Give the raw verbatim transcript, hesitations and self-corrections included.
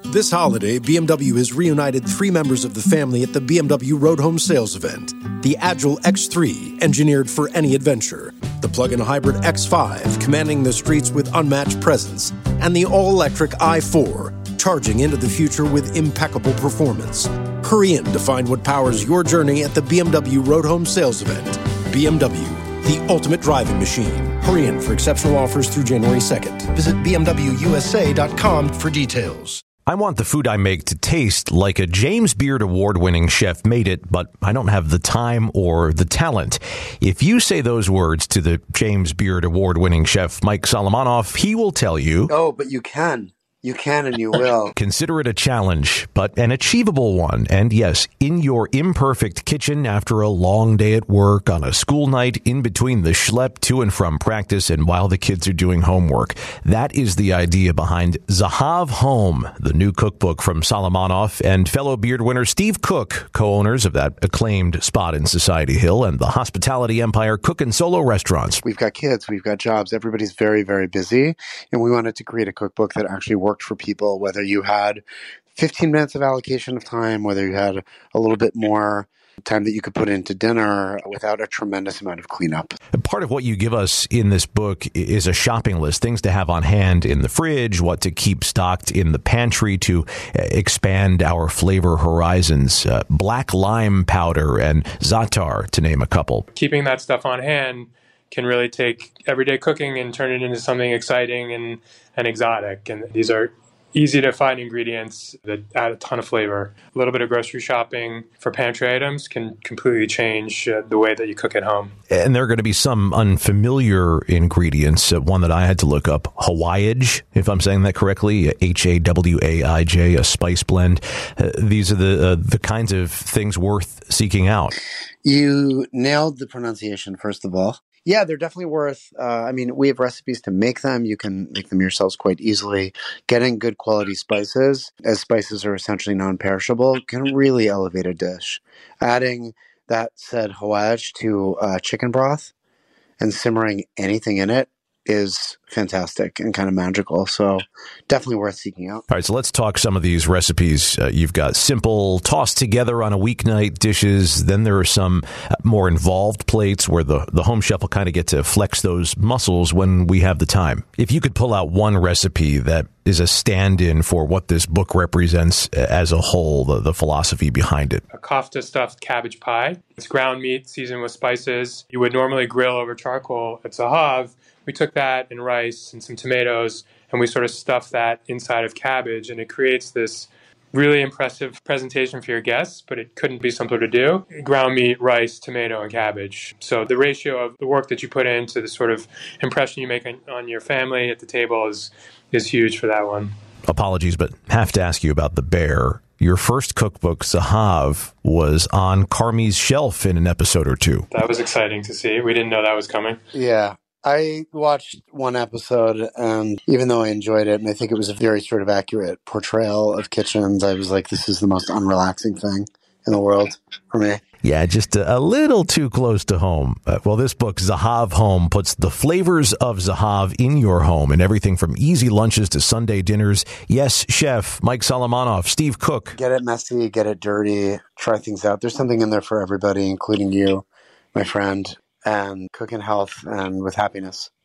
This holiday, B M W has reunited three members of the family at the B M W Road Home Sales event. The Agile X three, engineered for any adventure. The plug-in hybrid X five, commanding the streets with unmatched presence. And the all-electric i four, charging into the future with impeccable performance. Hurry in to find what powers your journey at the B M W Road Home Sales event. B M W, the ultimate driving machine. Hurry in for exceptional offers through January second. Visit b m w u s a dot com for details. I want the food I make to taste like a James Beard award-winning chef made it, but I don't have the time or the talent. If you say those words to the James Beard award-winning chef Mike Solomonoff, he will tell you, "Oh, but you can. You can and you will." Consider it a challenge, but an achievable one. And yes, in your imperfect kitchen after a long day at work, on a school night, in between the schlep to and from practice, and while the kids are doing homework. That is the idea behind Zahav Home, the new cookbook from Solomonoff and fellow Beard winner Steve Cook, co-owners of that acclaimed spot in Society Hill and the hospitality empire Cook and Solo restaurants. We've got kids, we've got jobs, everybody's very, very busy, and we wanted to create a cookbook that actually worked for people, whether you had fifteen minutes of allocation of time, whether you had a little bit more time that you could put into dinner without a tremendous amount of cleanup. Part of what you give us in this book is a shopping list, things to have on hand in the fridge, what to keep stocked in the pantry to expand our flavor horizons, uh, black lime powder and za'atar, to name a couple. Keeping that stuff on hand can really take everyday cooking and turn it into something exciting and, and exotic. And these are easy to find ingredients that add a ton of flavor. A little bit of grocery shopping for pantry items can completely change uh, the way that you cook at home. And there are going to be some unfamiliar ingredients. Uh, one that I had to look up, Hawaii-age, if I'm saying that correctly, H A W A I J, a spice blend. Uh, these are the uh, the kinds of things worth seeking out. You nailed the pronunciation, first of all. Yeah, they're definitely worth, uh, I mean, we have recipes to make them. You can make them yourselves quite easily. Getting good quality spices, as spices are essentially non-perishable, can really elevate a dish. Adding that said Hawaii to uh, chicken broth and simmering anything in it is fantastic and kind of magical. So definitely worth seeking out. All right, so let's talk some of these recipes. Uh, you've got simple, tossed together on a weeknight dishes. Then there are some more involved plates where the, the home chef will kind of get to flex those muscles when we have the time. If you could pull out one recipe that is a stand-in for what this book represents as a whole, the, the philosophy behind it. A kofta stuffed cabbage pie. It's ground meat seasoned with spices. You would normally grill over charcoal at Zahav. We took that and rice and some tomatoes, and we sort of stuffed that inside of cabbage, and it creates this really impressive presentation for your guests, but it couldn't be simpler to do. Ground meat, rice, tomato, and cabbage. So the ratio of the work that you put into the sort of impression you make on, on your family at the table is is huge for that one. Apologies, but have to ask you about the bear. Your first cookbook, Zahav, was on Carmi's shelf in an episode or two. That was exciting to see. We didn't know that was coming. Yeah. I watched one episode, and even though I enjoyed it, and I think it was a very sort of accurate portrayal of kitchens, I was like, this is the most unrelaxing thing in the world for me. Yeah, just a, a little too close to home. Uh, well, this book, Zahav Home, puts the flavors of Zahav in your home, and everything from easy lunches to Sunday dinners. Yes, chef Mike Solomonoff, Steve Cook. Get it messy, get it dirty, try things out. There's something in there for everybody, including you, my friend. And cook in health and with happiness.